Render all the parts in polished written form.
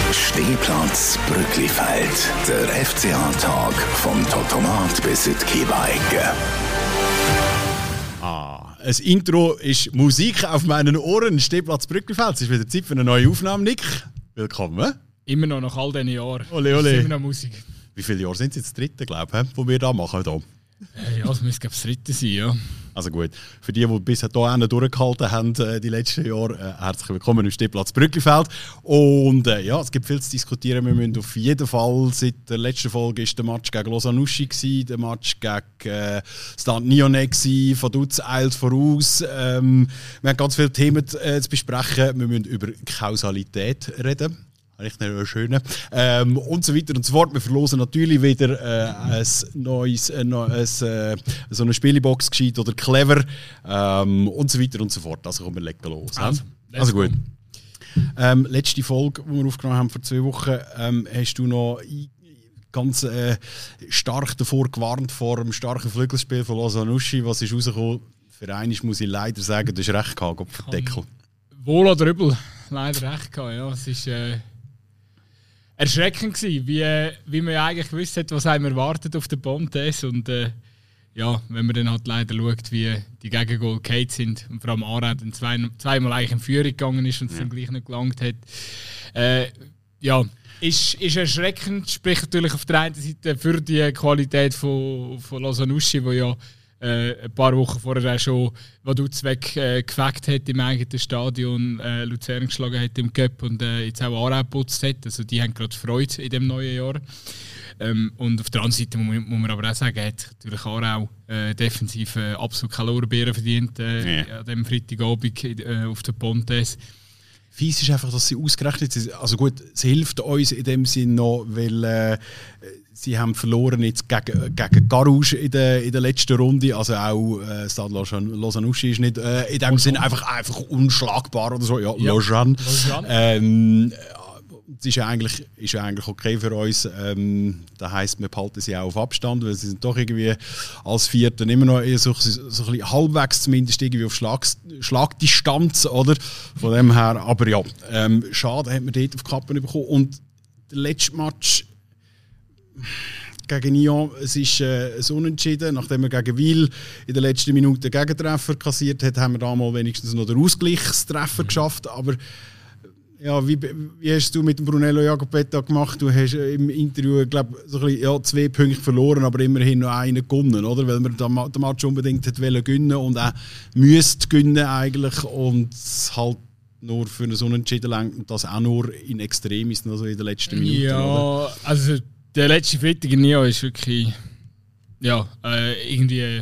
Stehplatz Brücklifeld. Der FCA-Tag vom Totomat bis in die Kiewa-Ecke. Ein Intro ist Musik auf meinen Ohren. Stehplatz Brücklifeld. Es ist wieder Zeit für eine neue Aufnahme, Nick. Willkommen. Immer noch nach all diesen Jahren. Ole, ole. Immer noch Musik. Wie viele Jahre sind es jetzt? Das dritte, glaube ich, wo wir da machen. Da. Ja, es müsste das dritte sein, ja. Also gut, für die bisher hier durchgehalten haben, die letzten Jahre, herzlich willkommen im Stehplatz Brücklifeld. Und ja, es gibt viel zu diskutieren. Wir müssen auf jeden Fall, seit der letzten Folge war der Match gegen Lausanne-Uschi, der Match gegen Stade Nyonnais, Vaduz eilt voraus. Wir haben ganz viele Themen zu besprechen. Wir müssen über Kausalität reden. Echt schön. Und so weiter und so fort. Wir verlosen natürlich wieder ein neues, so eine Spielebox gescheit oder clever und so weiter und so fort. Also kommen wir lecker los. Also gut. Letzte Folge, die wir aufgenommen haben vor 2 Wochen, hast du noch ganz stark davor gewarnt vor dem starken Flügelspiel von Lausanne-Uschi. Was ist rausgekommen? Für einmal muss ich leider sagen, du hast recht gehabt, Gott verdeckel. Wohl oder übel, leider recht gehabt. Ja, es ist erschreckend gewesen, wie man ja eigentlich gewusst hat, was einem erwartet auf der Pontes. Und ja, wenn man dann halt leider schaut, wie die Gegengol gefallen sind und vor allem Arendt dann zweimal eigentlich in Führung gegangen ist und es dann gleich nicht gelangt hat. Ja, ist erschreckend, spricht natürlich auf der einen Seite für die Qualität von Lausanne-Uschi, wo ja ein paar Wochen vorher auch schon Vaduz weggefegt hat im eigenen Stadion, Luzern geschlagen hat im Cup und jetzt auch Aarau geputzt hat. Also die haben gerade Freude in dem neuen Jahr. Und auf der anderen Seite muss man aber auch sagen, hat natürlich Aarau defensiv absolut keine Lorbeeren verdient an dem Freitagabend auf der Pontes. Fies ist einfach, dass sie ausgerechnet sind. Also gut, es hilft uns in dem Sinn noch, weil sie haben verloren jetzt gegen Carouge in der letzten Runde. Also auch Stade Lausanne-Uschi ist nicht in dem Sinn einfach unschlagbar oder so. Ja. Lausanne. Das ist ja eigentlich okay für uns. Das heisst, wir behalten sie auch auf Abstand, weil sie sind doch irgendwie als Vierten immer noch so ein bisschen halbwegs zumindest irgendwie auf Schlagdistanz, oder? Von dem her, aber ja, schade, hat man dort auf die Kappen bekommen. Und der letzte Match gegen Nyon, es ist ein Unentschieden. Nachdem wir gegen Wil in der letzten Minute Gegentreffer kassiert hat, haben wir da mal wenigstens noch den Ausgleichstreffer geschafft. Aber ja, wie hast du mit dem Brunello Jacopetta gemacht? Du hast im Interview, glaube so ein bisschen, 2 Punkte verloren, aber immerhin noch einen gewonnen, oder? Weil man den Match unbedingt wollte gewinnen und auch müsste gewinnen eigentlich und halt nur für einen Unentschieden lenkt und das auch nur in Extremis, also in den letzten Minuten. Ja, oder? Also der letzte Freitag in Nyon ist wirklich, ja, irgendwie,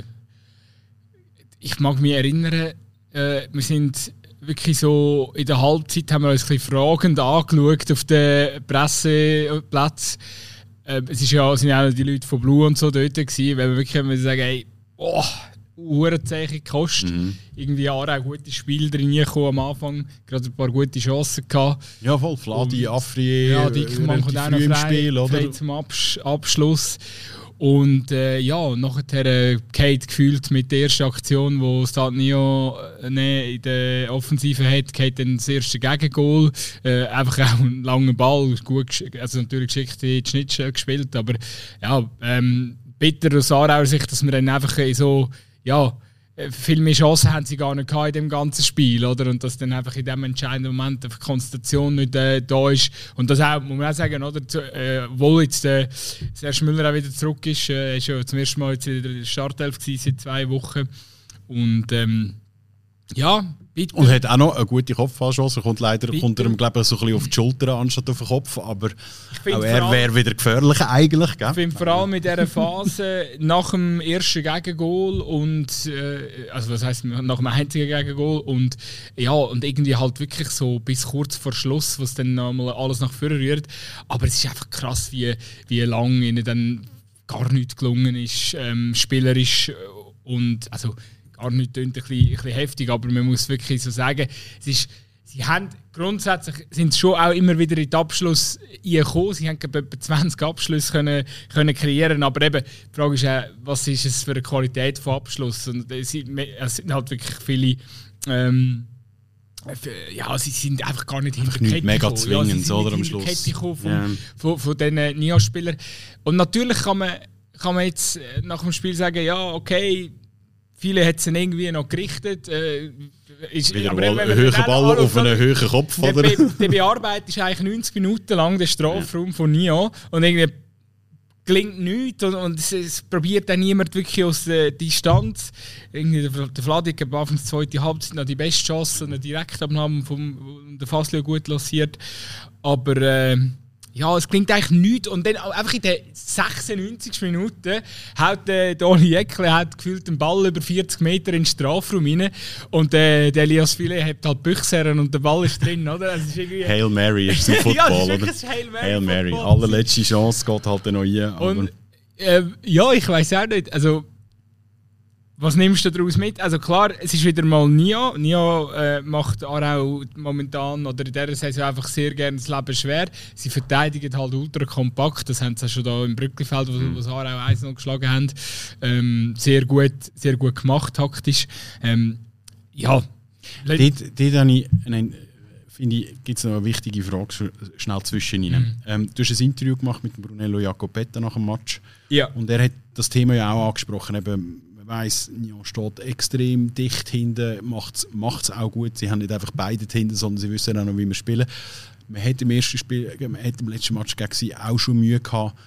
ich mag mich erinnern, wir sind wirklich so in der Halbzeit haben wir uns ein bisschen fragend angeschaut auf den Presseplatz. Es sind ja auch die Leute von Blue und so dort gewesen, weil wir wirklich sagen, hey, Uhrenzeichen gekostet. Irgendwie auch gute Spiele drin gekommen am Anfang, gerade ein paar gute Chancen gehabt. Ja, voll, Fladi, Afri, ja, Dickmann kommt auch noch frei zum Abschluss. Und ja, nachher Kate gefühlt mit der ersten Aktion, die Stade Nyon in der Offensive hat, geht dann das erste Gegengol. Einfach auch ein langer Ball, gut, also natürlich geschickt in die Schnittstelle gespielt, aber ja, bitter aus Aarauer Sicht, dass wir dann einfach so, ja, viel mehr Chancen haben sie gar nicht gehabt in dem ganzen Spiel, oder? Und dass dann einfach in dem entscheidenden Moment die Konzentration nicht da ist. Und das auch, muss man auch sagen, oder? Obwohl jetzt Serge Müller auch wieder zurück ist, ist ja zum ersten Mal jetzt in der Startelf gewesen, seit 2 Wochen. Und ja, bitte. Und hat auch noch eine gute Kopfballchance. Kommt er ihm, glaube ich, so ein bisschen auf die Schulter anstatt auf den Kopf. Aber auch er wäre wieder gefährlich eigentlich. Gell? Ich finde vor allem in dieser Phase nach dem ersten Gegengol und also was heisst nach dem einzigen Gegengol und ja, und irgendwie halt wirklich so bis kurz vor Schluss, was dann nochmal alles nach vorne rührt. Aber es ist einfach krass, wie lange ihnen dann gar nichts gelungen ist, spielerisch und also gar nicht klingt ein bisschen heftig, aber man muss wirklich so sagen, sie haben grundsätzlich sind schon auch immer wieder in den Abschluss gekommen. Sie haben etwa 20 Abschlüsse können kreieren, aber eben die Frage ist auch, was ist es für eine Qualität von Abschluss? Und es sind halt wirklich viele Ja, sie sind einfach gar nicht hinter nicht Kette mega gekommen. zwingend, ja, oder, am hinter Schluss. Kette gekommen von diesen NIA-Spielern. Und natürlich kann man jetzt nach dem Spiel sagen, ja, okay, viele hat es irgendwie noch gerichtet. Wieder mal ein höherer Ball auf einen höheren Kopf, oder? Die Bearbeitung ist eigentlich 90 Minuten lang der Strafraum von NIA und irgendwie gelingt nichts und es probiert dann niemand wirklich aus der Distanz. Irgendwie der Vladik hat auf der zweiten Halbzeit noch die beste Chance, eine Direktabnahme von der Faslio gut lanciert. Aber ja, es klingt eigentlich nichts. Und dann einfach in den 96 Minuten haut der Oli Jäckle gefühlt den Ball über 40 Meter in den Strafraum rein. Und der Elias File hat halt Büchseren und der Ball ist drin, oder? Also ist irgendwie Hail Mary ist im Football, ja, das ist oder? wirklich ein Hail Mary. Allerletzte Chance geht halt dann noch rein. Und ja, ich weiss auch nicht. Also, was nimmst du daraus mit? Also klar, es ist wieder mal Nia. Nia macht Aarau momentan oder in dieser Saison einfach sehr gerne das Leben schwer. Sie verteidigen halt ultra kompakt. Das haben sie schon da im Brücklifeld, wo sie Aarau 1-0 geschlagen haben. Sehr gut gemacht taktisch. Ja. Dort finde ich, gibt es noch eine wichtige Frage schnell zwischen ihnen. Du hast ein Interview gemacht mit Brunello Jacopetta nach dem Match. Ja. Und er hat das Thema ja auch angesprochen. Eben, man weiss, Nyon steht extrem dicht hinten, macht es auch gut. Sie haben nicht einfach beide hinten, sondern sie wissen auch noch, wie wir spielen. Man hat im letzten Match gegen sie auch schon Mühe gehabt.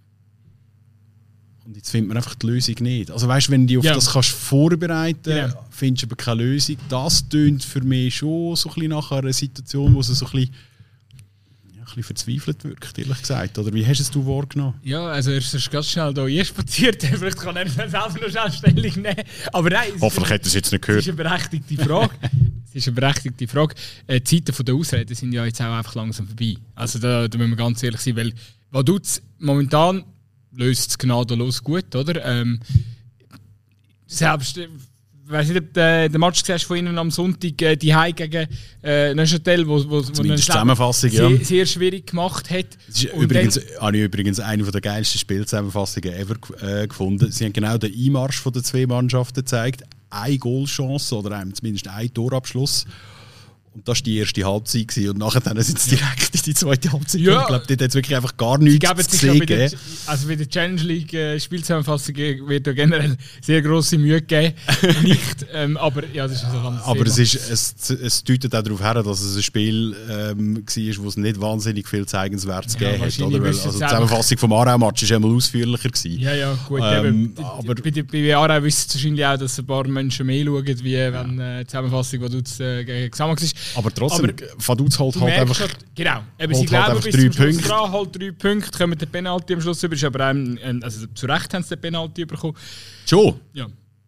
Und jetzt findet man einfach die Lösung nicht. Also weißt, wenn du dich auf das kannst vorbereiten, findest du aber keine Lösung. Das tönt für mich schon so ein bisschen nach einer Situation, wo es so ein bisschen verzweifelt wirkt, ehrlich gesagt. Oder wie hast es du wahrgenommen? Ja, also er ist ganz schnell hier spaziert. Vielleicht kann er selber noch schnell Stellung nehmen. Aber nein, hoffentlich hat er es jetzt nicht gehört. Das ist eine berechtigte Frage. Die Zeiten der Ausreden sind ja jetzt auch einfach langsam vorbei. Also da müssen wir ganz ehrlich sein, weil Vaduz momentan löst es gnadenlos gut, oder? Selbst, ich weiss nicht, ob der Match siehst von ihnen am Sonntag, die Heim gegen Neuchâtel, wo eine Zusammenfassung sehr schwierig gemacht hat. Das ist habe ich übrigens eine der geilsten Spielzusammenfassungen ever gefunden. Sie haben genau den Einmarsch der zwei Mannschaften gezeigt. Eine Goalchance oder zumindest ein Torabschluss. Und das war die erste Halbzeit. Und nachher sind sie direkt in die zweite Halbzeit. Ja. Ich glaube, dort hat es wirklich einfach gar nichts zu sehen. Also bei der Challenge League Spielzusammenfassung wird ja generell sehr grosse Mühe gegeben. Nicht, aber ja, das ist ein anderes Aber Thema. es deutet auch darauf her, dass es ein Spiel war, wo es nicht wahnsinnig viel Zeigenswertes gegeben hat. Oder? Weil, also die Zusammenfassung vom Aarau-Match war einmal ausführlicher gewesen. Ja, gut. Aber bei Aarau wissen es wahrscheinlich auch, dass ein paar Menschen mehr schauen, wie wenn die Zusammenfassung, die du gegen Xamax ist. Aber trotzdem, Vaduz holt halt einfach... Schon, genau. Sie glauben, bis 3 Punkte. Dran, halt 3 Punkte, kommen den Penalty am Schluss über. Ist aber also zu Recht haben sie den Penalty bekommen. Schon? Ja.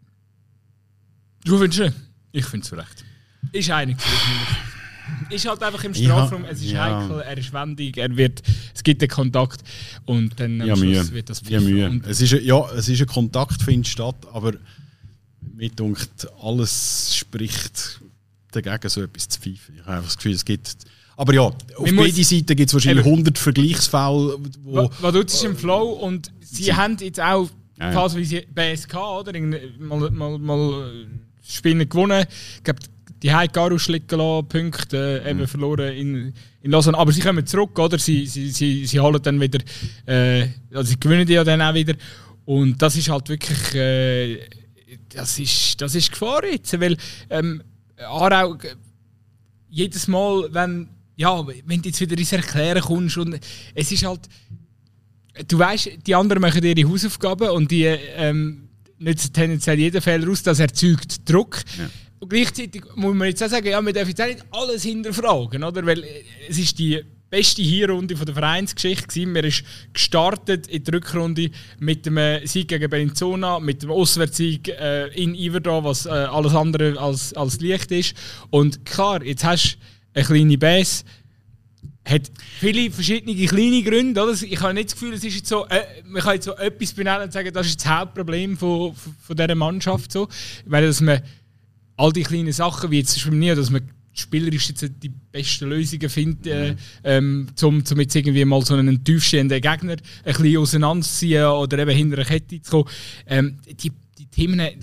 Du findest nicht? Ich finde es zu Recht. Ist einig. Ist halt einfach im Strafraum, es ist heikel, er ist wendig, es gibt einen Kontakt und dann am Schluss wird das Mühe. Es ist ein Kontakt, findet statt, aber mir denkt, alles spricht dagegen, so etwas zu pfeifen. Ich habe einfach das Gefühl, es gibt... Aber ja, auf beiden Seiten gibt es wahrscheinlich 100 Vergleichsfälle, wo... Vaduz ist im Flow und sie haben jetzt auch fast wie BSK, oder? Mal Spiele gewonnen. Ich glaube, die haben Garus liegen lassen, Punkte eben verloren in Lausanne. Aber sie kommen zurück, oder? Sie holen dann wieder... also sie gewinnen ja dann auch wieder. Und das ist halt wirklich... das ist Gefahr jetzt, weil... Aarau, jedes Mal, wenn du jetzt wieder ins Erklären kommst und es ist halt, du weißt, die anderen machen ihre Hausaufgaben und die nützen tendenziell jeden Fehler aus, das erzeugt Druck. Ja. Und gleichzeitig muss man jetzt auch sagen, wir dürfen jetzt auch nicht alles hinterfragen, oder? Weil es ist die beste Hinrunde der Vereinsgeschichte gewesen. Wir sind gestartet in der Rückrunde mit dem Sieg gegen Bellinzona, mit dem Auswärtssieg in Iverdon, was alles andere als leicht ist. Und klar, jetzt hast du eine kleine Base, hat viele verschiedene kleine Gründe. Oder? Ich habe nicht das Gefühl, es ist jetzt so, man kann jetzt so etwas benennen und sagen, das ist das Hauptproblem von dieser Mannschaft. So. Weil dass man all die kleinen Sachen, wie jetzt bei mir, dass man spielerisch jetzt die besten Lösungen findet, um jetzt irgendwie mal so einen tiefstehenden Gegner ein bisschen auseinanderzuziehen oder eben hinter einer Kette zu kommen. Die Themen, die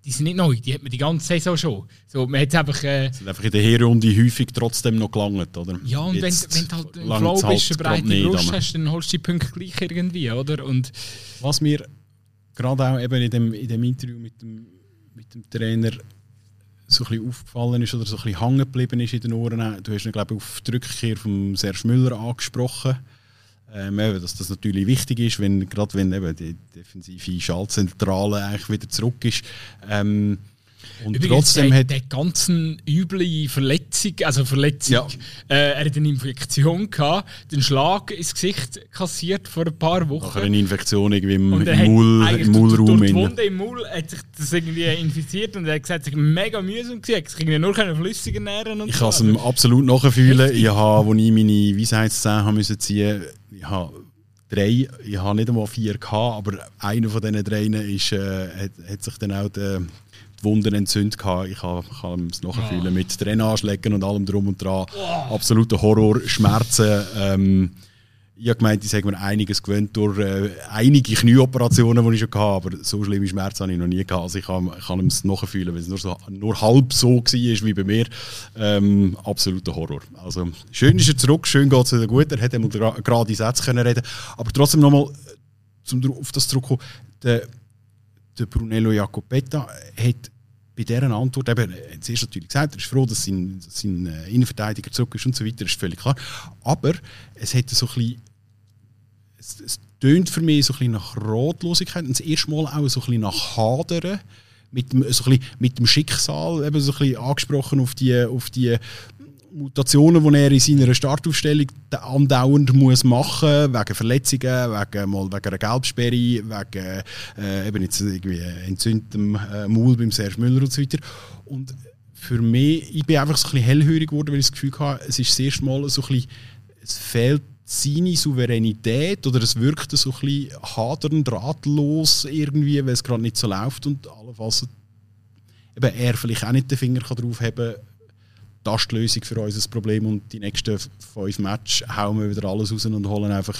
die sind nicht neu, die hat man die ganze Saison schon. So, man hat's einfach, sind einfach in der Hinrunde häufig trotzdem noch gelangt, oder? Ja, und wenn du halt im Flow bist, eine breite Brust hast, dann holst du die Punkte gleich irgendwie, oder? Und was mir gerade auch eben in dem Interview mit dem Trainer so ein bisschen aufgefallen ist oder so ein bisschen hängen geblieben ist in den Ohren, du hast ihn, glaube ich, auf die Rückkehr von Serge Müller angesprochen. Dass das natürlich wichtig ist, gerade wenn eben die defensive Schaltzentrale eigentlich wieder zurück ist. Und übrigens, trotzdem hat der ganzen üble Verletzung, ja. Er hat eine Infektion gehabt, den Schlag ins Gesicht kassiert vor ein paar Wochen. Nachher eine Infektion irgendwie im Maulraum. Durch die Wunde im Maul hat sich das irgendwie infiziert und er hat gesagt, es war mega mühsam gewesen, er konnte nur flüssig ernähren. Und ich kann es ihm absolut nachfühlen. Ich habe, als ich meine Weisheitszähne ziehen musste, ich habe 3, ich habe nicht einmal 4 gehabt, aber einer von diesen 3 hat sich dann auch die Wunden entzündet gehabt. Ich kann es nachfühlen mit Tränenanschlägen und allem drum und dran. Absoluter Horror, Schmerzen. Ich habe gemeint, ich sage mir einiges gewöhnt durch einige Knieoperationen, die ich schon hatte, aber so schlimme Schmerzen habe ich noch nie gehabt. Also ich kann es nachfühlen, weil es nur halb so war wie bei mir. Absoluter Horror. Also schön ist er zurück, schön geht es wieder gut. Er hätte gerade Sätze können reden. Aber trotzdem nochmal, auf das zurückkommen, der Brunello Jacopetta hat bei dieser Antwort, eben, zuerst natürlich gesagt, er ist froh, dass sein Innenverteidiger zurück ist und so weiter, ist völlig klar. Aber es hat so ein bisschen, es tönt für mich so ein bisschen nach Ratlosigkeit und das erste Mal auch so ein bisschen nach Hadern mit dem Schicksal, eben so ein bisschen angesprochen auf die Mutationen, die er in seiner Startaufstellung andauernd muss machen muss, wegen Verletzungen, wegen einer Gelbsperre, wegen eben jetzt irgendwie entzündetem Maul beim Serge Müller und so weiter. Und für mich, ich bin einfach so ein bisschen hellhörig geworden, weil ich das Gefühl hatte, es ist das erste Mal so ein bisschen, es fehlt seine Souveränität oder es wirkt so ein bisschen hadernd, ratlos irgendwie, weil es gerade nicht so läuft und allenfalls eben er vielleicht auch nicht den Finger drauf haben kann, das ist die Lösung für unser Problem und die nächsten 5 Matches hauen wir wieder alles raus und holen einfach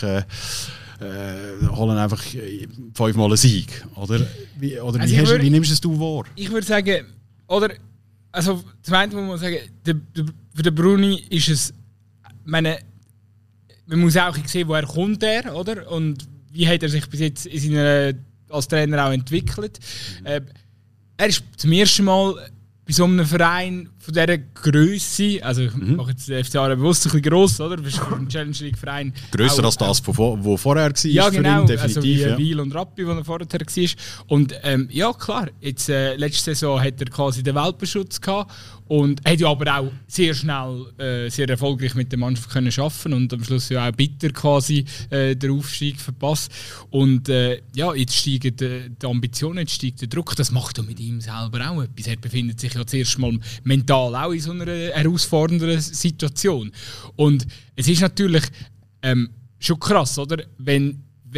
5-mal einen Sieg. Oder wie nimmst du es wahr? Ich würde sagen, zum einen muss man sagen, für den Bruni ist es, man muss auch sehen, woher kommt er, oder? Und wie hat er sich bis jetzt als Trainer auch entwickelt. Er ist zum ersten Mal bei so einem Verein von dieser Grösse, also ich mache jetzt den FCA bewusst ein bisschen gross, oder? Das ist ein Challenge League Verein. Grösser als das, wo vorher war, ja, genau, für ihn, definitiv. Also wie Wiel und Rappi, wo er vorher war. Und ja, klar, jetzt, letzte Saison hat er quasi den Welpenschutz gehabt und hat ja aber auch sehr schnell, sehr erfolgreich mit der Mannschaft können arbeiten und am Schluss ja auch bitter quasi den Aufstieg verpasst. Und ja, jetzt steigen die Ambitionen, jetzt steigt der Druck. Das macht er mit ihm selber auch etwas. Er befindet sich ja zuerst mal mental auch in so einer herausfordernden Situation. Und es ist natürlich schon krass, oder? Weil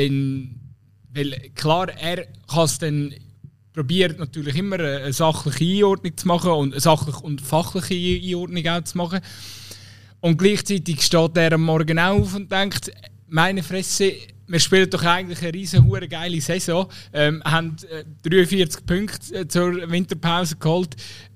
klar, er kann es dann probiert natürlich immer eine sachliche Einordnung zu machen und eine sachliche und fachliche Einordnung auch zu machen. Und gleichzeitig steht er am Morgen auf und denkt, meine Fresse, wir spielen doch eigentlich eine riesen geile Saison, haben 43 Punkte zur Winterpause geholt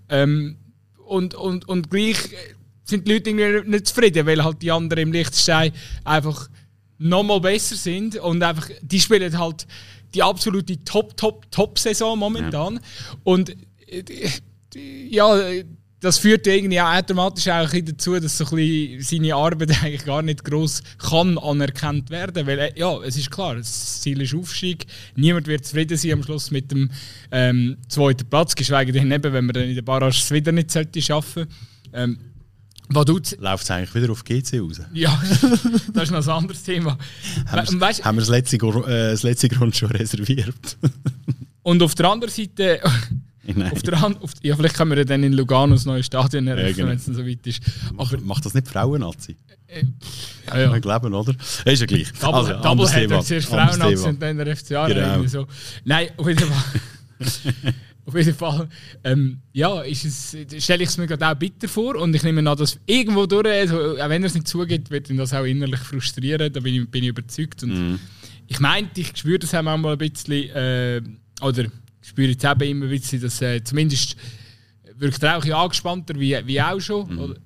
und gleich sind die Leute irgendwie nicht zufrieden, weil halt die anderen im Liechtenstein einfach nochmal besser sind und einfach, die spielen halt die absolute Top-Saison momentan. Ja. Und ja, das führt irgendwie auch automatisch auch dazu, dass so ein bisschen seine Arbeit eigentlich gar nicht gross kann anerkannt werden. Weil ja, es ist klar, das Ziel ist Aufstieg. Niemand wird zufrieden sein am Schluss mit dem 2. Platz, geschweige denn eben, wenn man dann in der Barrage es wieder nicht schaffen sollte. Läuft es eigentlich wieder auf GC raus? Ja, das ist noch ein anderes Thema. Haben wir das letzte Grund schon reserviert? Und auf der anderen Seite, ja, vielleicht können wir dann in Lugano das neue Stadion eröffnen, genau, wenn es dann so weit ist. Aber macht das nicht Frauennazi? Ja. Wir glauben, oder? Ist ja gleich. Double Header, zuerst Frauennazi und dann der FCA. Genau. So. Nein, auf jeden Fall. Auf jeden Fall, ja, stelle ich es mir gerade auch bitter vor und ich nehme an, dass irgendwo durch, also, auch wenn er es nicht zugeht, wird ihn das auch innerlich frustrieren, da bin ich überzeugt. Und ich meine, ich spüre das auch manchmal ein bisschen, oder spüre jetzt eben immer ein bisschen, dass zumindest wirkt er auch ein bisschen angespannter, wie auch schon. Oder,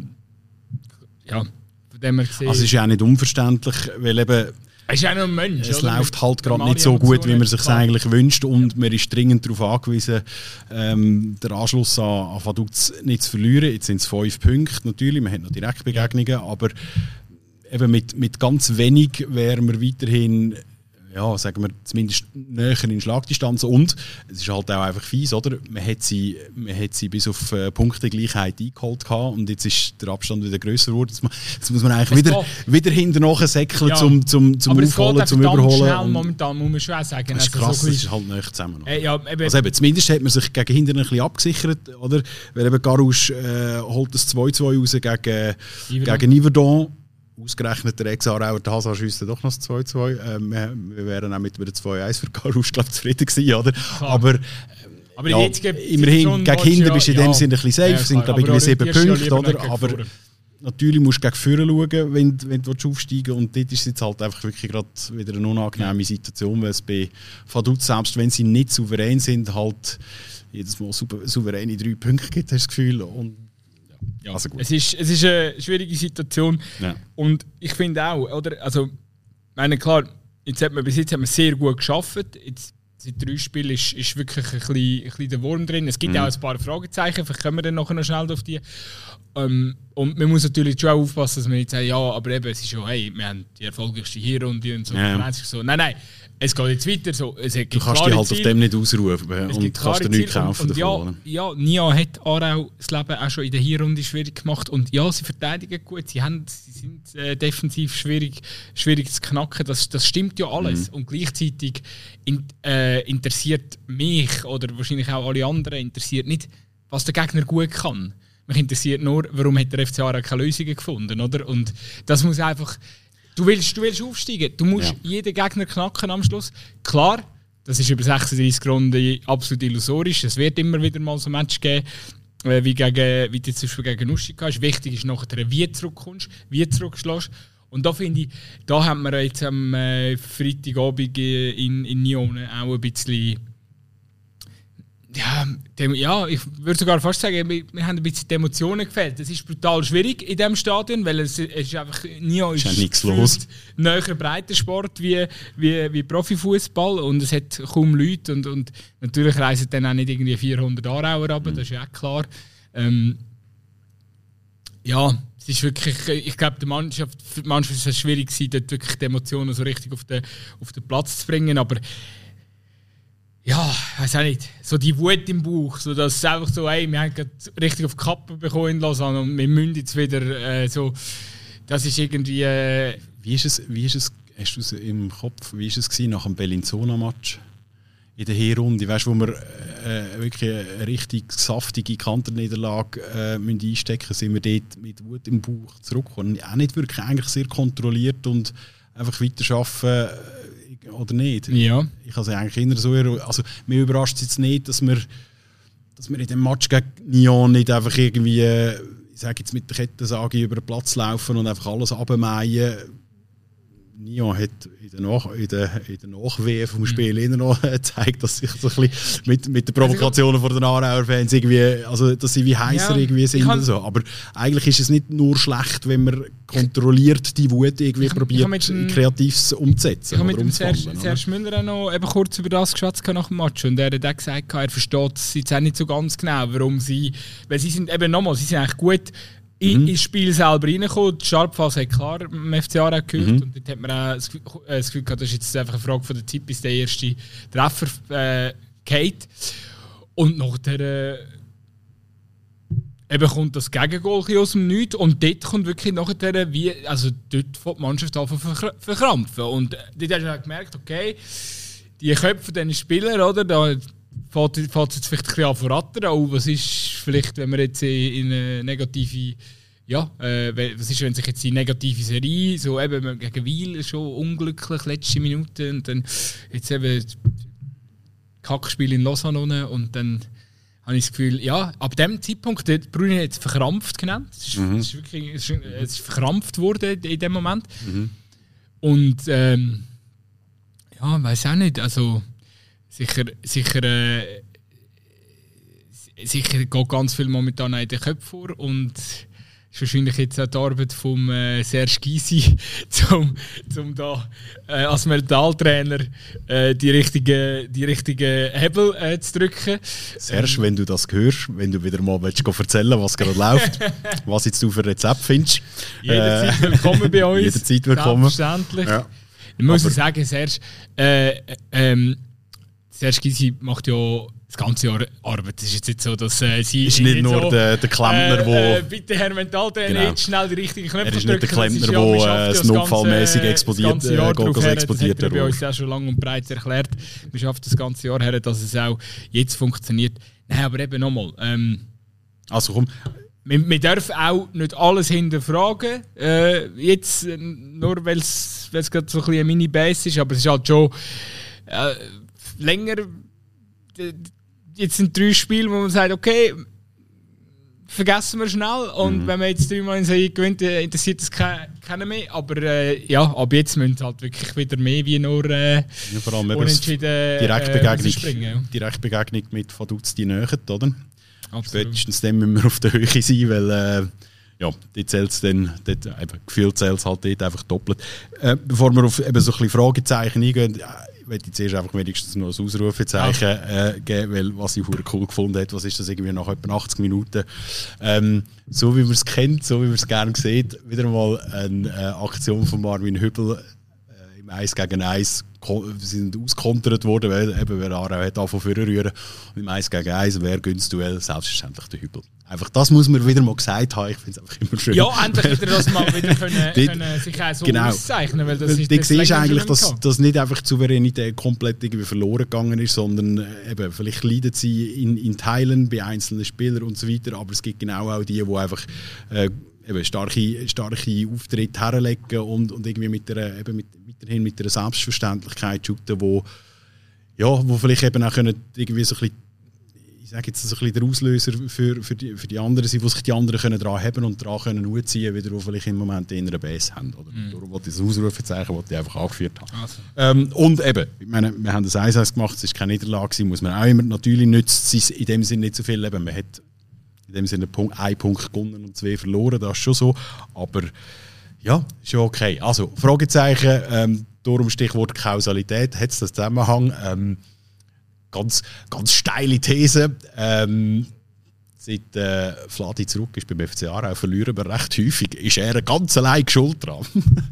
ja, von dem her gesehen. Also es ist ja auch nicht unverständlich, weil eben es ist auch noch ein Mensch. Es oder? läuft halt gerade nicht so gut, wie man es sich eigentlich wünscht, und man ist dringend darauf angewiesen, den Anschluss an Vaduz nicht zu verlieren. Jetzt sind es 5 Punkte natürlich, man hat noch Direktbegegnungen, aber eben mit ganz wenig wären wir weiterhin, ja, sagen wir, zumindest näher in Schlagdistanz. Und es ist halt auch einfach fies, oder? Man hat sie bis auf Punktegleichheit eingeholt gehabt, und jetzt ist der Abstand wieder grösser geworden. Jetzt muss man eigentlich wieder hinterher säckeln, ja. zum Aufholen, zum Überholen. Schnell, momentan muss man schon auch sagen. Das ist krass, so das ist halt nicht zusammen noch. Ja, also eben, zumindest hat man sich gegen hinten ein bisschen abgesichert, oder? Weil eben Garouche holt das 2-2 raus gegen Yverdon. Ausgerechnet der Ex-Aarauer Hazard schiesst doch noch das 2-2. Wir wären auch mit einem 2-1 für Garouche zufrieden gewesen, oder? Aber ja, immerhin, gegen Kinder bist du in dem Sinne ein bisschen safe, es sind glaube ich 7 Punkte, oder? Aber natürlich musst du gegen vorne schauen, wenn du aufsteigen willst. Und dort ist es jetzt halt einfach wirklich gerade wieder eine unangenehme Situation, weil es bei Vaduz, selbst wenn sie nicht souverän sind, halt jedes Mal souveräne 3 Punkte gibt, hast du das Gefühl. Und ja, also gut. Es ist eine schwierige Situation, ja. Und ich finde auch, oder? Also, meine, klar, bis jetzt hat man sehr gut gearbeitet. Jetzt, seit 3 Spielen ist wirklich ein bisschen der Wurm drin. Es gibt auch ein paar Fragezeichen, vielleicht kommen wir dann nachher noch schnell auf die. Und man muss natürlich schon aufpassen, dass man nicht sagt, ja, aber eben, es ist schon, hey, wir haben die erfolgreichste Hinrunde und so. Ja. So. Nein, es geht jetzt weiter. So. Du kannst dich halt auf dem nicht ausruhen und kannst dir nichts kaufen davon. Ja, Nia hat Aarau das Leben auch schon in der Hinrunde schwierig gemacht. Und ja, sie verteidigen gut, sie sind defensiv schwierig zu knacken. Das stimmt ja alles. Und gleichzeitig interessiert mich oder wahrscheinlich auch alle anderen interessiert nicht, was der Gegner gut kann. Mich interessiert nur, warum hat der FC Aarau keine Lösungen gefunden, oder? Und das muss einfach... Du willst aufsteigen, du musst jeden Gegner knacken am Schluss. Klar, das ist über 36 Runden absolut illusorisch. Es wird immer wieder mal so ein Match geben, wie du jetzt zum Beispiel gegen Uschika hast. Wichtig ist nachher, wie du zurückkommst, wie du zurückschlägst. Und da finde ich, da haben wir jetzt am Freitagabend in Nyon auch ein bisschen... Ja, ich würde sogar fast sagen, wir haben ein bisschen die Emotionen gefehlt. Es ist brutal schwierig in diesem Stadion, weil es ist einfach nichts los. Näher Breitensport wie Profifußball und es hat kaum Leute und natürlich reisen dann auch nicht irgendwie 400 Aarauer runter, das ist ja auch klar. Ja, es ist wirklich, ich glaube, für die Mannschaft ist es schwierig gewesen, dort wirklich die Emotionen so richtig auf den Platz zu bringen, aber ja, ich weiß auch nicht, so die Wut im Bauch, so dass es einfach so, hey, wir haben gerade richtig auf die Kappe bekommen in Lausanne und wir müssen jetzt wieder so, das ist irgendwie... Wie ist es, hast du es im Kopf, wie war es nach dem Bellinzona-Match in der Hinrunde, weißt, wo wir wirklich eine richtig saftige Kanterniederlage einstecken müssen, sind wir dort mit Wut im Bauch zurückgekommen. Auch nicht wirklich eigentlich sehr kontrolliert und einfach weiterarbeiten oder nicht. Ja. Ich habe es eigentlich immer so, also mir überrascht es jetzt nicht, dass wir in dem Match gegen Nyon nicht einfach irgendwie, ich sage jetzt mit der Kettensage über den Platz laufen und einfach alles abmähen. Nyon hat in der Nachwehe vom Spiel immer noch gezeigt, dass sich so ein bisschen mit den Provokationen von den Aarauer Fans irgendwie, also dass sie wie heißer irgendwie sind oder so. Aber eigentlich ist es nicht nur schlecht, wenn man kontrolliert die Wut irgendwie probiert, Kreatives umzusetzen. Ich habe mit dem Serge Müller noch eben kurz über das geschwätzt nach dem Match und er hat auch gesagt, er versteht es jetzt auch nicht so ganz genau, warum sie, weil sie sind eben nochmal, sie sind eigentlich gut ins Spiel selber reingekommen. Die Scharpphase hat klar im FC Aarau gehört und dort hat man auch das Gefühl gehabt, das ist jetzt einfach eine Frage von der Zeit, bis der erste Treffer geht. Und nachher eben kommt das Gegengol aus dem Nichts und dort kommt wirklich nachher dort fängt die Mannschaft an zu verkrampfen. Und dort hast du auch gemerkt, okay, die Köpfe dieser Spieler, oder, da fängt es jetzt vielleicht ein bisschen an zu rattern. Oh, was ist vielleicht, wenn wir jetzt in eine negative, was ist, wenn sich jetzt die negative Serie, so eben gegen Wiel schon unglücklich, letzte Minute und dann jetzt eben Kackspiel in Lausanne und dann habe ich das Gefühl, ja, ab dem Zeitpunkt, der Bruni hat es verkrampft genannt, es ist wirklich, es ist verkrampft worden in dem Moment und ja, weiß auch nicht, also sicher geht ganz viel momentan in den Köpfen vor und ist wahrscheinlich jetzt auch die Arbeit vom Serge Gysi, um da als Mentaltrainer die richtigen Hebel zu drücken. Serge, wenn du das hörst, wenn du wieder mal erzählen willst, was gerade läuft, was jetzt du für Rezept findest. Jederzeit willkommen bei uns. Jederzeit willkommen. Selbstverständlich. Ja. Ich muss sagen, Serge Gysi macht ja das ganze Jahr Arbeit. Es ist jetzt nicht so, dass sie... ist nicht nur so, der Klempner, der... bitte, Herr Mentaltrainer, genau. Jetzt schnell die richtigen Knöpfe drücken. Er ist nicht der Klempner, der das notfallmäßig explodiert. Das hat er bei uns auch schon lang und breit erklärt. Wir schaffen das ganze Jahr her, dass es auch jetzt funktioniert. Nein, aber eben nochmal. Also komm... Wir dürfen auch nicht alles hinterfragen. Jetzt, nur weil es gerade so ein bisschen eine Mini-Base ist, aber es ist halt schon länger... Jetzt sind 3 Spiele, wo man sagt, okay, vergessen wir schnell. Und wenn man jetzt 3-mal in Serie gewinnt, interessiert das keinen mehr. Aber ab jetzt müssen sie halt wirklich wieder mehr wie nur vor allem unentschieden Direktbegegnung mit Vaduz die nähert, oder? Absolut. Spätestens dann müssen wir auf der Höhe sein, weil die zählt's dann, gefühlt zählt es halt dort einfach doppelt. Bevor wir auf eben so ein bisschen Fragezeichen eingehen, ich möchte jetzt erst einfach wenigstens noch ein Ausrufezeichen geben, weil was ich cool gefunden habe, was ist das irgendwie nach etwa 80 Minuten. So wie man es kennt, so wie man es gerne sieht, wieder mal eine Aktion von Marvin Hübel im 1 gegen 1. Sie sind auskontert worden, weil eben Aarau hat angefangen vorrühren. Und im 1 gegen 1, wer gönnt das Duell? Selbstverständlich der Hübel. Einfach das muss man wieder mal gesagt haben. Ich finde es einfach immer schön. Ja, endlich wieder, dass man wieder können sich auch so auszeichnen, weil das ist du siehst eigentlich, dass nicht einfach die Souveränität komplett irgendwie verloren gegangen ist, sondern eben, vielleicht leiden sie in Teilen bei einzelnen Spielern und so weiter, aber es gibt genau auch die einfach starke Auftritte herlegen und irgendwie weiterhin mit einer Selbstverständlichkeit shooten, wo vielleicht eben auch können irgendwie so ein bisschen, ich sage jetzt so ein bisschen der Auslöser für die anderen sind, wo sich die anderen können dran haben und dran können ziehen, wieder wo vielleicht im Moment eher eine Base haben. Oder? Darum wollte ich das Ausrufezeichen, das ich einfach angeführt habe. Also. Und eben, ich meine, wir haben das 1-1 gemacht, es war keine Niederlage, muss man auch immer, natürlich nützt es in dem Sinne nicht so viel, eben, man hat in dem Sinne einen Punkt gewonnen und 2 verloren, das ist schon so, aber ja, ist schon okay. Also, Fragezeichen, darum Stichwort Kausalität, hat es das Zusammenhang? Ganz steile These. Seit Fladi zurück ist beim FC Aarau verlieren wir recht häufig. Ist er ganz allein schuld dran?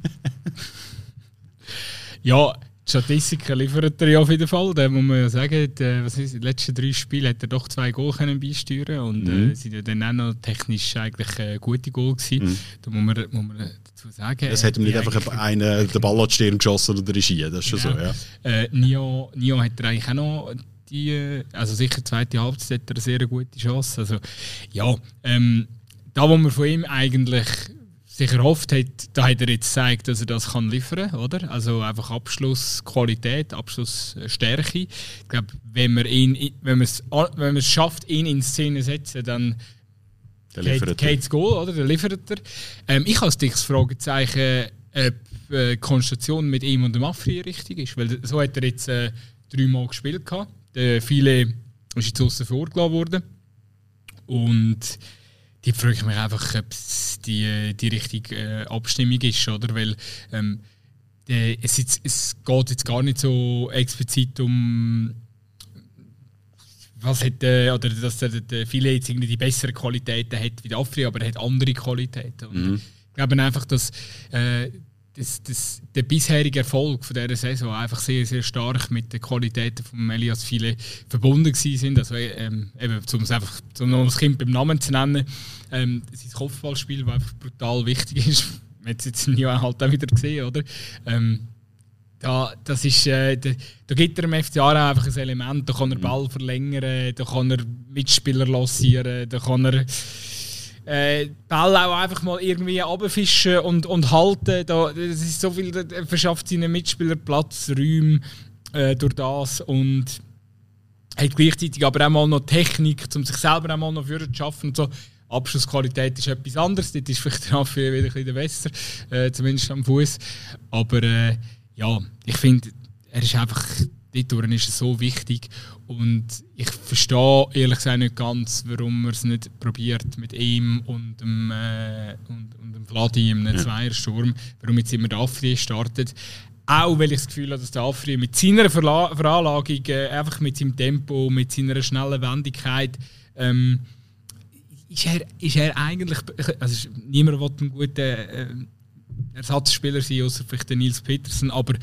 Ja, die Statistiken liefert er ja auf jeden Fall. Da muss man ja sagen, die letzten 3 Spiele hat er doch 2 Goal beisteuern und sind ja dann auch noch technisch eigentlich gute Goal gewesen. Da muss man dazu sagen. Es hat ihm nicht einfach einen den Ball an die Stirn geschossen oder Regie, das ist schon so, ja. Nio hat er eigentlich auch noch also sicher zweite Halbzeit hat er eine sehr gute Chance. Also, ja, da wo man von ihm eigentlich sicher hofft, da hat er jetzt gezeigt, dass er das kann liefern kann, oder? Also einfach Abschlussqualität, Abschlussstärke. Ich glaube, wenn man es schafft, ihn in Szene zu setzen, dann geht das Goal, oder? Dann liefert er. Ich habe das Fragezeichen, ob die Konstellation mit ihm und dem Afri richtig ist, weil so hat er jetzt 3 Mal gespielt gehabt. Viele ist jetzt aussen vorgelassen worden. Und die frage ich mich einfach, ob es die richtige Abstimmung ist, oder? Weil es geht jetzt gar nicht so explizit um was hat, oder dass der viele jetzt irgendwie die besseren Qualitäten hat wie der Afri, aber er hat andere Qualitäten. Und ich glaube einfach, dass der bisherige Erfolg von dieser Saison einfach sehr, sehr stark mit den Qualitäten von Elias Viele verbunden sind. Also eben, um das Kind beim Namen zu nennen, sein Kopfballspiel, das einfach brutal wichtig ist. Man hat es jetzt nie halt auch wieder gesehen, oder? Da gibt er dem FC Aarau einfach ein Element, da kann er Ball verlängern, da kann er Mitspieler lancieren, da kann er Ball auch einfach mal irgendwie runterfischen und halten. Das ist so viel, er verschafft seinen Mitspielern Platz, Räume durch das und hat gleichzeitig aber auch mal noch Technik, um sich selber auch mal noch zu schaffen und so. Abschlussqualität ist etwas anderes, dort ist vielleicht der Affe wieder ein bisschen besser, zumindest am Fuß. Aber ja, ich finde, er ist einfach dort ist es so wichtig. Und ich verstehe ehrlich gesagt nicht ganz, warum man es nicht probiert mit ihm und dem Vladi im Zweiersturm, warum jetzt immer der Afri startet. Auch weil ich das Gefühl habe, dass der Afri mit seiner Veranlagung, einfach mit seinem Tempo, mit seiner schnellen Wendigkeit, ist er eigentlich, also niemand will einen guten Ersatzspieler sein, außer vielleicht der Nils Petersen, aber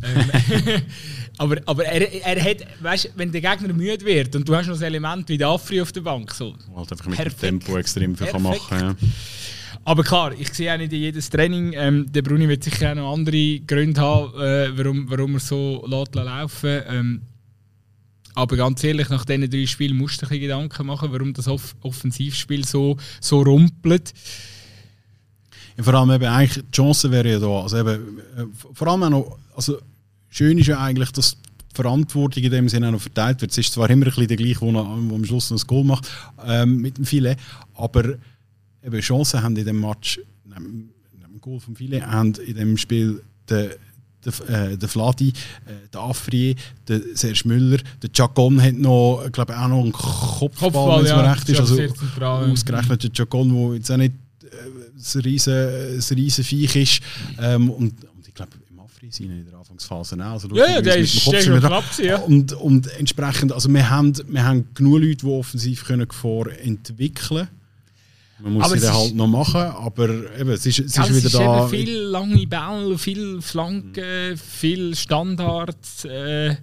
er hat, weißt, wenn der Gegner müde wird und du hast noch ein Element wie der Afri auf der Bank, so halt einfach mit dem Tempo extrem viel kann machen. Ja. Aber klar, ich sehe auch nicht in jedes Training. Der Bruni wird sicher auch noch andere Gründe haben, warum er so laufen lässt. Aber ganz ehrlich, nach diesen 3 Spielen musst du dir Gedanken machen, warum das Offensivspiel so rumpelt. Ja, vor allem eben eigentlich, die Chance wäre ja da. Also eben, vor allem auch noch, also schön ist ja eigentlich, dass die Verantwortung in dem Sinne auch noch verteilt wird. Es ist zwar immer ein bisschen der gleiche, der am Schluss noch das Goal macht mit dem Filet, aber eben Chancen haben in dem Match, neben dem Goal vom Filet, haben in dem Spiel der Vladi, der Afri, der Serge Müller, der Chacon hat noch, glaube ich, auch noch einen Kopfball, wenn es mir recht ist. Also ausgerechnet der Chacon, der jetzt auch nicht ein riesen Viech ist. Und ich glaube, im Afri sind in der Anfangsphase auch. Also, ja, der ist schon knapp. Ja. Und entsprechend, also wir haben genug Leute, die offensiv Gefahr entwickeln können. Man muss sie dann halt noch machen, aber eben, es ist wieder da. Eben viel lange Bälle, viel Flanken, viel Standards. Es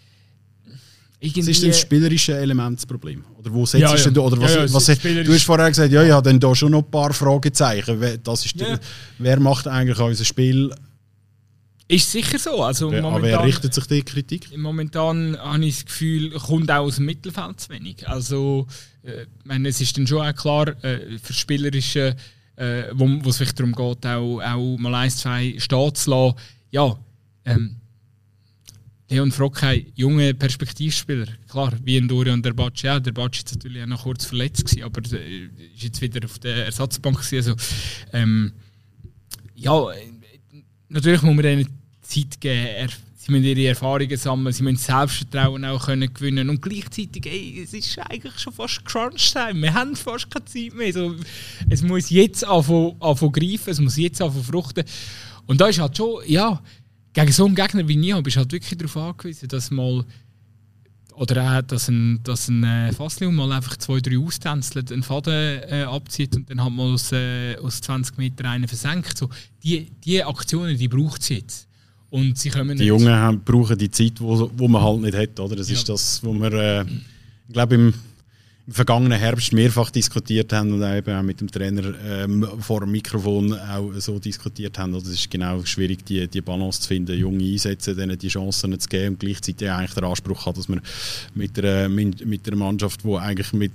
ist das spielerische Element das Problem. Oder wo setzt du oder was du hast vorher gesagt, ich habe dann da schon noch ein paar Fragezeichen. Das ist wer macht eigentlich unser Spiel? Ist sicher so. Also aber wer richtet sich die Kritik? Momentan habe ich das Gefühl, kommt auch aus dem Mittelfeld zu wenig. Also, es ist dann schon auch klar, für Spielerische, wo es vielleicht darum geht, auch mal 1-2 stehen zu lassen. Ja, Leon Frockheim, junge Perspektivspieler, klar, wie in Dorian der Bacci auch. Der Bacci war natürlich auch noch kurz verletzt gewesen, aber ist jetzt wieder auf der Ersatzbank gewesen. Also, natürlich muss man denen Zeit geben. Sie müssen ihre Erfahrungen sammeln, sie müssen Selbstvertrauen auch gewinnen. Und gleichzeitig, es ist eigentlich schon fast Crunch-Time. Wir haben fast keine Zeit mehr. Also, es muss jetzt anfangen greifen, es muss jetzt anfangen fruchten. Und da ist halt schon, gegen so einen Gegner wie Nia bist du halt wirklich darauf angewiesen, dass mal, oder auch, dass ein Fasslium mal einfach 2-3 austänzelt, einen Faden abzieht und dann halt mal aus 20 Metern einen versenkt. So, die Aktionen, die braucht es jetzt. Und sie kommen die Jungen brauchen die Zeit, wo man halt nicht hat. Oder? Das ist das, was wir ich glaube, im vergangenen Herbst mehrfach diskutiert haben und auch mit dem Trainer vor dem Mikrofon auch so diskutiert haben. Es ist genau schwierig, die Balance zu finden, junge einsetzen, denen die Chancen zu geben und gleichzeitig eigentlich den Anspruch hat, dass man mit einer Mannschaft, die eigentlich wo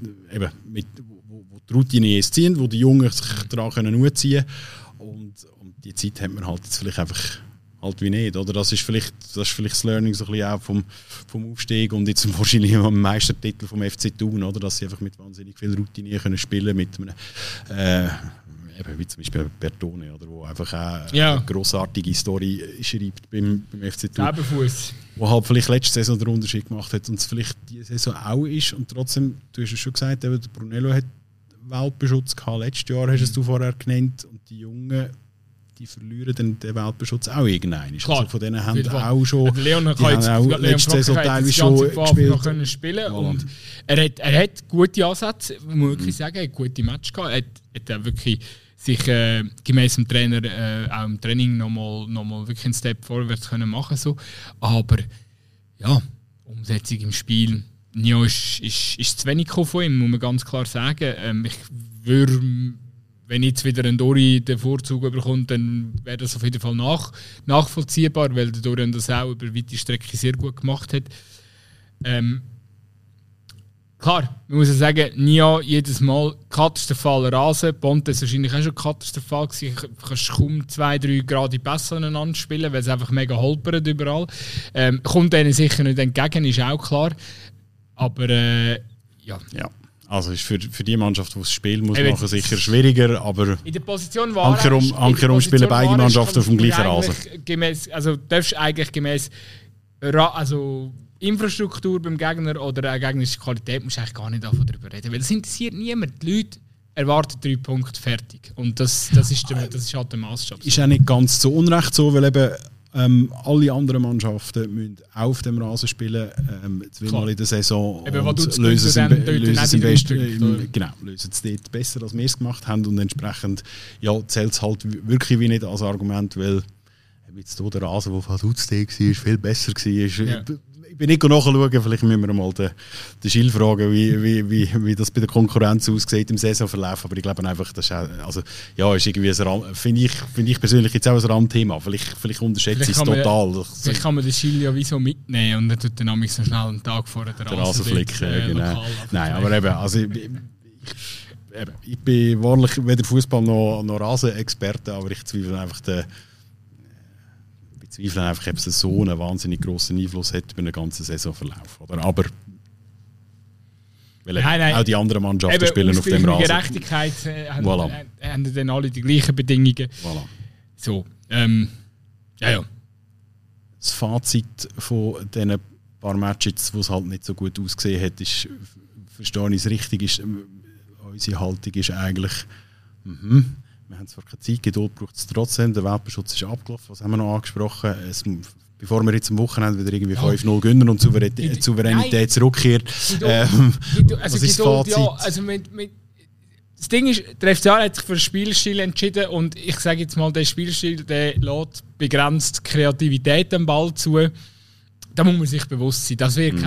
die Routiniers ziehen, wo die Jungen sich daran anziehen können. Und die Zeit hat man halt jetzt vielleicht einfach halt wie nicht, oder? Das ist vielleicht das Learning so ein bisschen auch vom Aufstieg und jetzt wahrscheinlich am Meistertitel vom FC Thun, oder? Dass sie einfach mit wahnsinnig viel Routine können spielen mit einem wie zum Beispiel Bertone, oder? Wo einfach auch eine grossartige Story schreibt beim FC Thun. Wo halt vielleicht letzte Saison den Unterschied gemacht hat und es vielleicht diese Saison auch ist und trotzdem, du hast es schon gesagt, der Brunello hat Weltbeschutz gehabt, letztes Jahr hast du vorher genannt und die Jungen, die verlieren dann den Weltbeschutz auch irgendwann. Also von denen haben auch schon Leon auch letzte Saison teilweise schon gespielt. Spielen und er hat gute Ansätze, muss man wirklich sagen, er hat gute Matches gehabt. Er hat wirklich sich gemäß dem Trainer auch im Training nochmal wirklich einen Step vorwärts können machen so. Aber ja, Umsetzung im Spiel, Nio ist zu wenig von ihm, muss man ganz klar sagen. Ich würde, wenn jetzt wieder ein Dori den Vorzug bekommt, dann wäre das auf jeden Fall nachvollziehbar, weil der Dorian das auch über weite Strecke sehr gut gemacht hat. Klar, man muss ja sagen, Nia jedes Mal katastrophaler Rasen. Ponte ist wahrscheinlich auch schon katastrophal gewesen. Du kannst kaum 2-3 gerade Pässe aneinander spielen, weil es einfach mega holpert überall. Kommt denen sicher nicht entgegen, ist auch klar. Aber ja. Also ist für die Mannschaft, die das Spiel muss machen, sicher schwieriger, aber in der Position Ankerum spielen beide Mannschaften auf dem gleichen Rasen. Also darfst eigentlich gemäß also Infrastruktur beim Gegner oder eine gegnerische Qualität musst du eigentlich gar nicht darüber reden. Weil das interessiert niemand. Die Leute erwarten 3 Punkte fertig. Und das ist halt der Maßstab. Ist auch nicht ganz so unrecht so, weil eben alle anderen Mannschaften müssen auf dem Rasen spielen, zweimal in der Saison. Eben, und lösen es dort besser, als wir es gemacht haben. Und entsprechend zählt es halt wirklich wie nicht als Argument, weil jetzt hier der Rasen, der Vaduz-Tee war, viel besser war. Ja. Ich bin nicht nachschauen, vielleicht müssen wir mal den Gilles fragen, wie das bei der Konkurrenz aussieht im Saisonverlauf. Aber ich glaube einfach, das ist irgendwie finde ich persönlich jetzt auch ein Randthema. Vielleicht unterschätze ich es total. Vielleicht kann man den Gilles ja wie so mitnehmen und dann tut er nämlich so schnell einen Tag vor der Rasen flicken. Genau. Nein, aber eben, also ich bin wahrlich weder Fußball noch Rasenexperte, aber ich zweifle einfach ob es so einen wahnsinnig grossen Einfluss hat über den ganzen Saisonverlauf. Oder? Aber weil auch die anderen Mannschaften spielen auf dem Rasen. Gerechtigkeit haben dann alle die gleichen Bedingungen. Voilà. So, Das Fazit von diesen paar Matches, wo es halt nicht so gut ausgesehen hat, ist, verstehe ich es richtig, ist, unsere Haltung ist eigentlich wir haben zwar keine Zeit, Geduld braucht es trotzdem, der Welpenschutz ist abgelaufen, was haben wir noch angesprochen, bevor wir jetzt am Wochenende wieder irgendwie 5-0 gewinnen und Souveränität zurückkehrt. Was ist das Fazit? Ja, also das Ding ist, der FCA hat sich für einen Spielstil entschieden und ich sage jetzt mal, der Spielstil der lässt begrenzt Kreativität am Ball zu. Da muss man sich bewusst sein, dass wir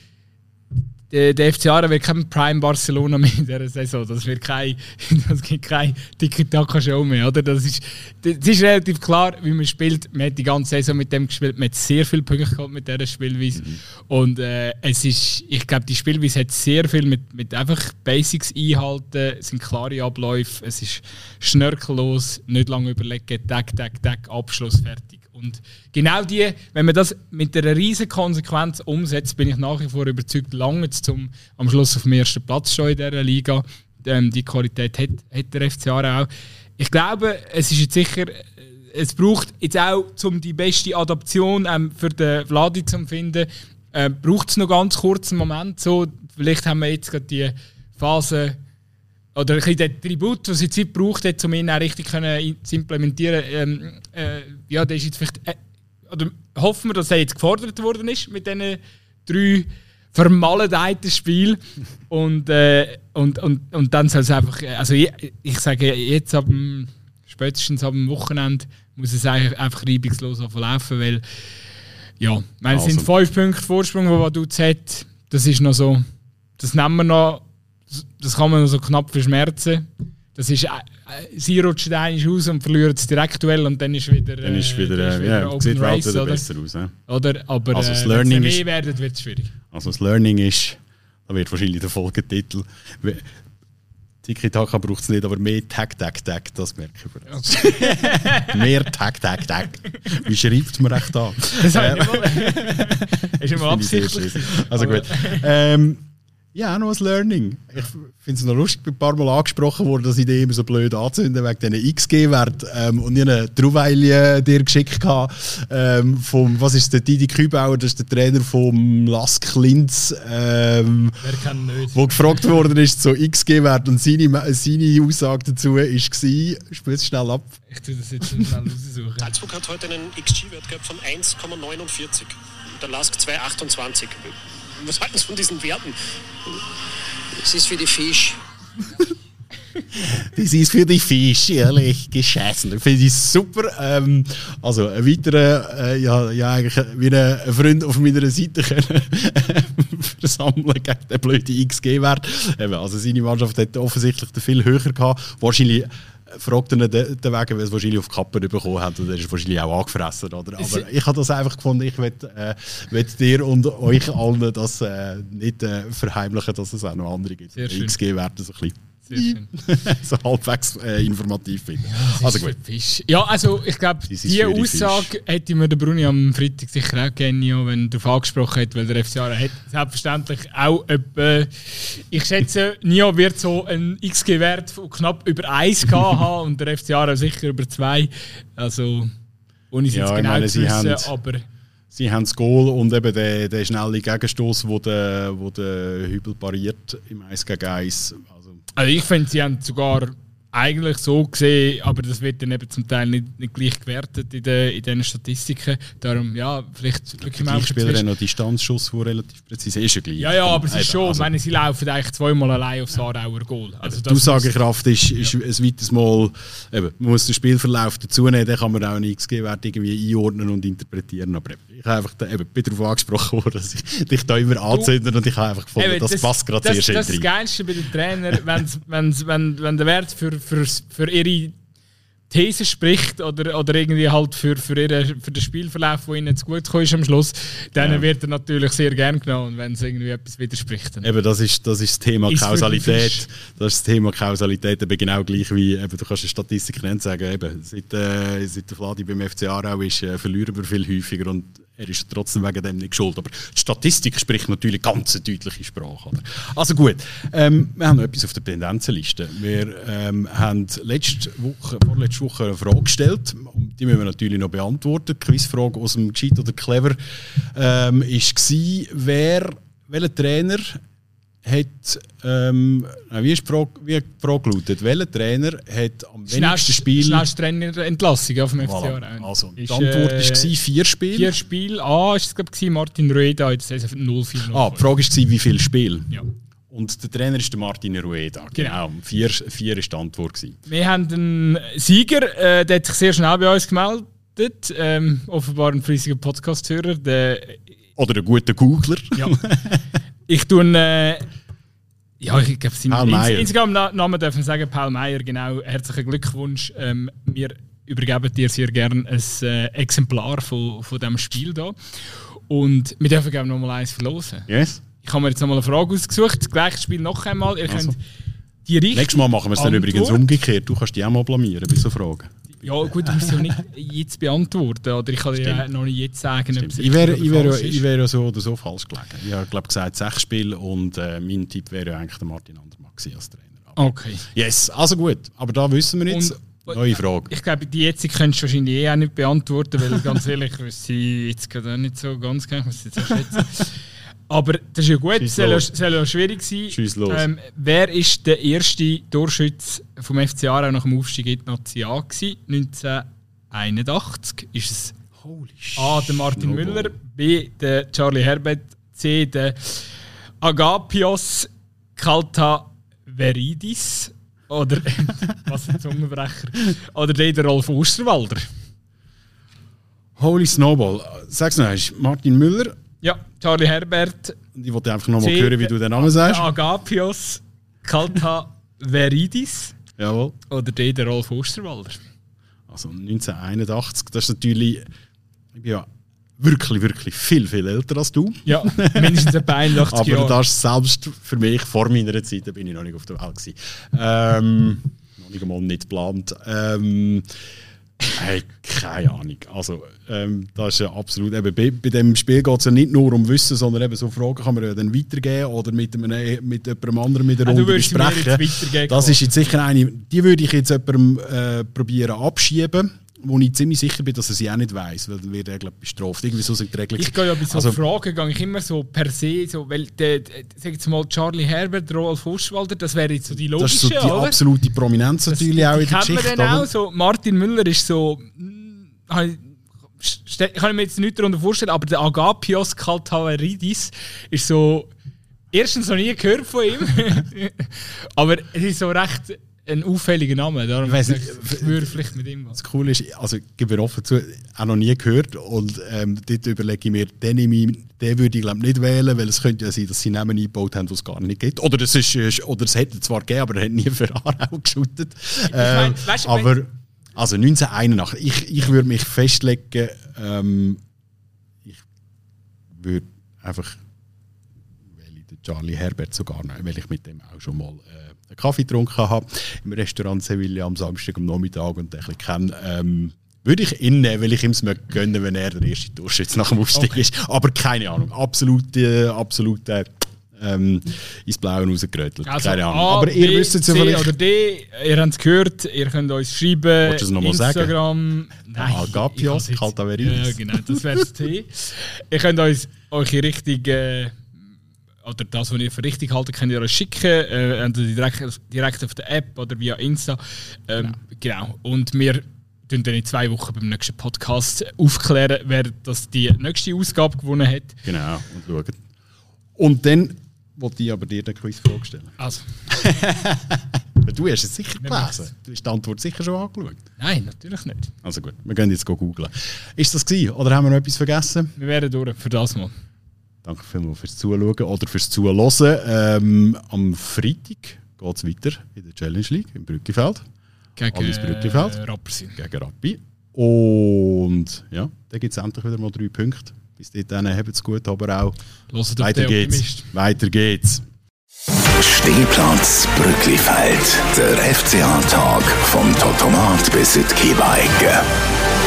der FCA wird kein Prime Barcelona mehr in dieser Saison. Das gibt keine Tiki-Taka-Show mehr. Oder? Das ist relativ klar, wie man spielt. Man hat die ganze Saison mit dem gespielt. Man hat sehr viele Punkte gehabt mit dieser Spielweise. Und ich glaube, die Spielweise hat sehr viel mit einfach Basics einhalten. Es sind klare Abläufe. Es ist schnörkellos, nicht lange überlegen, Tag, Abschluss, fertig. Und genau wenn man das mit einer riesen Konsequenz umsetzt, bin ich nach wie vor überzeugt, lange zum am Schluss auf dem ersten Platz schon in dieser Liga. Die Qualität hat der FCA auch. Ich glaube, es ist jetzt sicher, es braucht jetzt auch, um die beste Adaption für den Vladi zu finden, braucht es noch ganz kurzen Moment. So, vielleicht haben wir jetzt gerade die Phase oder ein bisschen den Tribut, den sie Zeit braucht, um ihn auch richtig zu implementieren. Der ist jetzt vielleicht, oder hoffen wir, dass er jetzt gefordert worden ist mit diesen 3 vermaledeiten Spielen. Und dann soll es einfach, also ich sage jetzt spätestens ab dem Wochenende muss es eigentlich einfach reibungslos laufen, weil es sind 5 Punkte Vorsprung, die Vaduz hat. Das ist noch so, das nehmen wir noch. Das kann man noch so knapp verschmerzen. Das ist, sie rutschen einmal aus und verlieren das Direktduell und dann ist wieder Open Race, oder? Besser aus. Oder? Aber also das Learning wenn es mehr werden, wird es schwierig. Also das Learning ist, da wird wahrscheinlich der Folgetitel Tiki-Taka braucht es nicht, aber mehr Tag, das merke ich bereits. Okay. Mehr Tag. Wie schreibt man echt da? Das ist immer absichtlich. Also gut. Ja, noch ein Learning. Ich finde es noch lustig, ein paar Mal angesprochen worden, dass ich die immer so blöd anzünden wegen diesen XG-Wert. Und ich habe eine Trouweile dir geschickt was ist der Didi Kübauer, das ist der Trainer vom Lask Linz, wo gefragt worden ist, so XG-Wert. Und seine Aussage dazu war, spiel es schnell ab. Ich tue das jetzt schnell raussuchen. Salzburg hat heute einen XG-Wert gehabt von 1,49. Der Lask 2,28. Was halten Sie von diesen Werten? Das ist für die Fisch. Das ist für die Fisch, ehrlich, gescheißen. Ich finde es super. Also ein weiterer, eigentlich wie ein Freund auf meiner Seite können versammeln gegen den blöden XG-Wert. Also seine Mannschaft hat offensichtlich den viel höher gehabt. Wahrscheinlich fragt er den Wegen, weil es wahrscheinlich auf die Kappe bekommen hat und er ist wahrscheinlich auch angefressen. Oder? Aber ich habe das einfach gefunden, ich will dir und euch allen das nicht verheimlichen, dass es auch noch andere gibt. XG-Werte so ein bisschen so halbwegs informativ finden. Ja, also gut. Ja, also ich glaube, diese Aussage hätte mir der Bruni am Freitag sicher auch gerne, wenn er darauf angesprochen hat, weil der FCA hat selbstverständlich auch ich schätze, Nio wird so einen XG-Wert von knapp über 1 haben und der FCA sicher über 2. Also, ohne es jetzt genau zu wissen, aber Sie haben das Goal und eben der schnelle Gegenstoß, wo der Hübel pariert im 1-gegen-1. Also ich finde, sie haben sogar eigentlich so gesehen, aber das wird dann eben zum Teil nicht gleich gewertet in den Statistiken. Darum, ja, vielleicht wirklich mal. Die Spieler haben noch Distanzschuss, der relativ präzise ist. Ja, aber es ist schon, also, sie laufen eigentlich zweimal allein aufs Aarauer Goal. Also die Aussagekraft ist ein weiteres Mal, eben, man muss den Spielverlauf dazu nehmen, dann kann man auch einen XG-Wert irgendwie einordnen und interpretieren. Aber ich habe einfach bin darauf angesprochen worden, dass ich dich da immer anzünde und ich habe einfach gefunden, das passt gerade sehr schön rein. Das ist das Geilste bei den Trainern, wenn der Wert für ihre These spricht oder irgendwie halt für den Spielverlauf, der ihnen zu gut ist am Schluss, dann wird er natürlich sehr gern genommen, wenn es irgendwie etwas widerspricht. Eben, das ist das Thema Kausalität. Das ist das Thema Kausalität, eben genau gleich wie, eben, du kannst eine Statistik nennen, sagen, eben, seit der Vladi beim FC Aarau ist, verlieren wir viel häufiger und er ist trotzdem wegen dem nicht schuld. Aber die Statistik spricht natürlich ganz eine deutliche Sprache. Oder? Also gut, wir haben noch etwas auf der Tendenzenliste. Wir haben vorletzte Woche eine Frage gestellt. Die müssen wir natürlich noch beantworten. Die Quizfrage aus dem Gescheit oder Clever war, welcher Trainer hat, wie ist die Frage gelautet? Welcher Trainer hat am wenigsten Spiel... Schnellste Trainerentlassung auf dem FC Aarau. Also, die Antwort war 4 Spiele. 4 Spiele. A ist es, Martin Rueda in der Saison 0-4. Die Frage war, wie viele Spiele? Ja. Und der Trainer ist der Martin Rueda. Genau. 4 war die Antwort. Wir haben einen Sieger, der hat sich sehr schnell bei uns gemeldet. Offenbar ein fleissiger Podcast-Hörer. Oder ein guter Googler. Ja. Ich tue ich glaube, seinen Instagram-Namen dürfen sagen, Paul Meier, genau. Herzlichen Glückwunsch. Wir übergeben dir sehr gerne ein Exemplar von diesem Spiel hier. Und wir dürfen gerne noch mal eins verlosen. Yes. Ich habe mir jetzt noch mal eine Frage ausgesucht. Das gleiche Spiel noch einmal. Ihr könnt die richtige Nächstes Mal machen wir es dann übrigens umgekehrt. Du kannst die auch mal blamieren bei so Fragen. Ja gut, du musst ja nicht jetzt beantworten. Oder ich kann dir noch nicht jetzt sagen, ob es ich wäre ja so oder so falsch gelegen. Ich habe glaube gesagt 6 Spiele und mein Tipp wäre ja eigentlich der Martin Andermatt als Trainer. Aber okay. Yes, also gut. Aber da wissen wir jetzt. Neue Frage. Ich glaube, die jetzige könntest du wahrscheinlich auch nicht beantworten, weil ganz ehrlich, ich weiß sie jetzt gerade auch nicht so ganz genau, ich muss jetzt auch schätzen. Aber das ist ja gut, es soll ja schwierig sein. Wer war der erste Torschütze vom FC Aarau nach dem Aufstieg in die Nazi A gewesen? 1981 ist es A. der Martin Müller, B. der Charlie Herbert, C. der Agapios Kaltaveridis oder was ein Zungenbrecher oder D. der Rolf Osterwalder. Holy Snowball. Sag's noch, ist Martin Müller? Ja, Charlie Herbert. Ich wollte einfach noch mal hören, wie du den Namen sagst. Agapios Kaltaveridis. Jawohl. Oder der Rolf Osterwalder. Also 1981, das ist natürlich... Ich bin ja wirklich, wirklich viel, viel älter als du. Ja, mindestens etwa 81 Jahre. Aber das ist selbst für mich, vor meiner Zeit, da bin ich noch nicht auf der Welt gewesen. Noch nicht einmal nicht geplant. Hey, keine Ahnung. Also, das ist ja absolut. Eben, bei dem Spiel geht es ja nicht nur um Wissen, sondern eben so Fragen kann man ja dann weitergeben oder mit jemandem anderen mit der Runde besprechen. Das ist jetzt sicher eine, die würde ich jetzt jemandem probieren abschieben, wo ich ziemlich sicher bin, dass er sie auch nicht weiss, weil dann wird er bestraft. Irgendwie so sind die Regeln. Ich gehe ja bei so Fragen gehe ich immer so per se, so, weil sag jetzt mal Charlie Herbert, Rolf Osterwalder, das wäre jetzt so die logische. Das ist so die absolute Prominenz natürlich auch in der Geschichte. Kennt man dann auch so, Martin Müller ist so, kann ich mir jetzt nicht darunter vorstellen, aber der Agapios Kaltaveridis ist so, erstens noch nie gehört von ihm, aber es ist so recht ein auffälliger Name, darum würde vielleicht mit ihm was. Das Coole ist, also ich gebe offen zu, auch noch nie gehört und dort überlege ich mir, den würde ich glaube nicht wählen, weil es könnte ja sein, dass sie Namen eingebaut haben, die es gar nicht gibt. Oder es hätte zwar gegeben, aber er hat nie für Aarau geschootet. Aber also 1981, ich würde mich festlegen, ich würde einfach Charlie Herbert sogar noch, weil ich mit dem auch schon mal einen Kaffee getrunken habe im Restaurant Sevilla am Samstag am Nachmittag und den ein bisschen kenne. Würde ich ihn nehmen, weil ich ihm es gönnen, wenn er der erste Torschütze nach dem Aufstieg ist. Aber keine Ahnung, absolut ins Blaue rausgerötelt. Also Keine Ahnung. A, Aber ihr B, wisst es ja C vielleicht. oder D, ihr habt es gehört, ihr könnt uns schreiben. Willst du es noch mal sagen? Instagram. Nein, Agapios, Kaltaverius. Ja, genau, das wäre das T. Ihr könnt uns eure richtige oder das, was ihr für richtig haltet, könnt ihr uns schicken. Entweder direkt auf der App oder via Insta. Genau. Und wir tun dann in 2 Wochen beim nächsten Podcast aufklären, wer das die nächste Ausgabe gewonnen hat. Genau, und schauen. Und dann wollte ich aber dir eine Quizfrage stellen. Also. Du hast es sicher gelesen. Du hast die Antwort sicher schon angeschaut. Nein, natürlich nicht. Also gut, wir gehen jetzt googeln. Ist das gewesen? Oder haben wir noch etwas vergessen? Wir wären durch für das mal. Danke vielmals fürs Zuschauen oder fürs Zuhören. Am Freitag geht es weiter in der Challenge League im Brückifeld. Gegen Alles Brückifeld. Rapperswil. Gegen Rappi. Und ja, dann gibt es endlich wieder mal 3 Punkte. Bis dahin habt es gut, aber auch Hört auf weiter den geht's. Optimist. Weiter geht's. Stehplatz Brücklifeld. Der FCA-Tag vom Totomat bis in die Kiebeige.